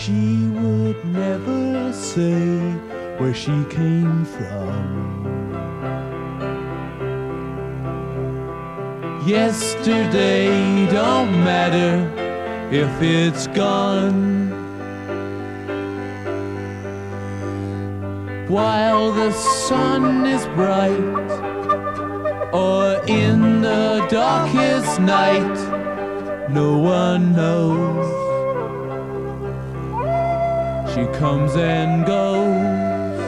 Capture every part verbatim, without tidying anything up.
she would never say where she came from. Yesterday don't matter if it's gone. While the sun is bright, or in the darkest night, no one knows. She comes and goes.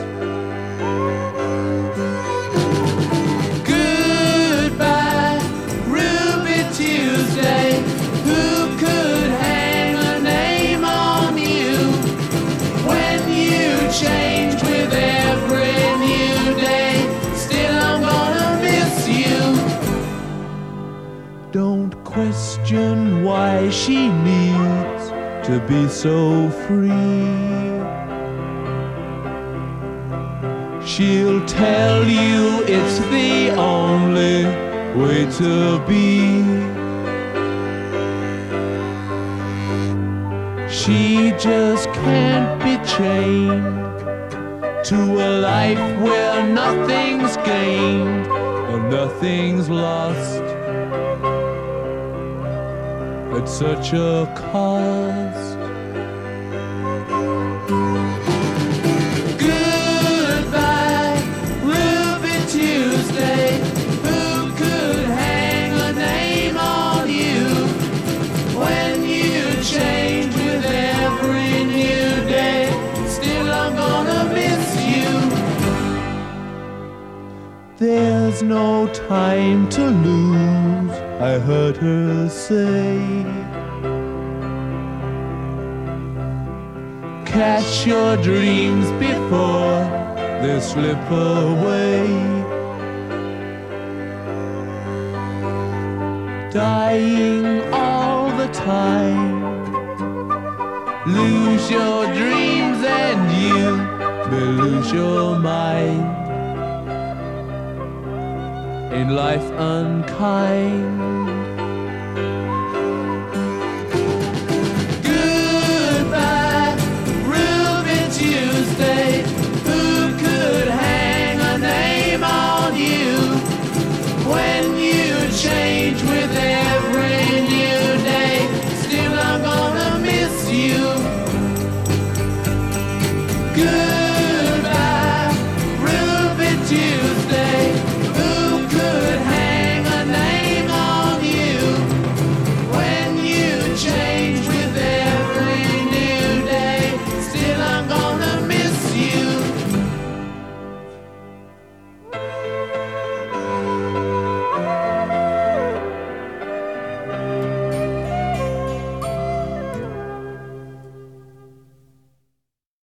Goodbye, Ruby Tuesday. Who could hang a name on you when you change with every new day? Still, I'm gonna miss you. Don't question why she needs to be so free. She'll tell you it's the only way to be. She just can't be chained to a life where nothing's gained and nothing's lost at such a cost. Goodbye, Ruby Tuesday. Who could hang a name on you when you change with every new day? Still, I'm gonna miss you. There's no time to lose, I heard her say. Catch your dreams before they slip away. Dying all the time. Lose your dreams and you may lose your mind. Ain't life unkind?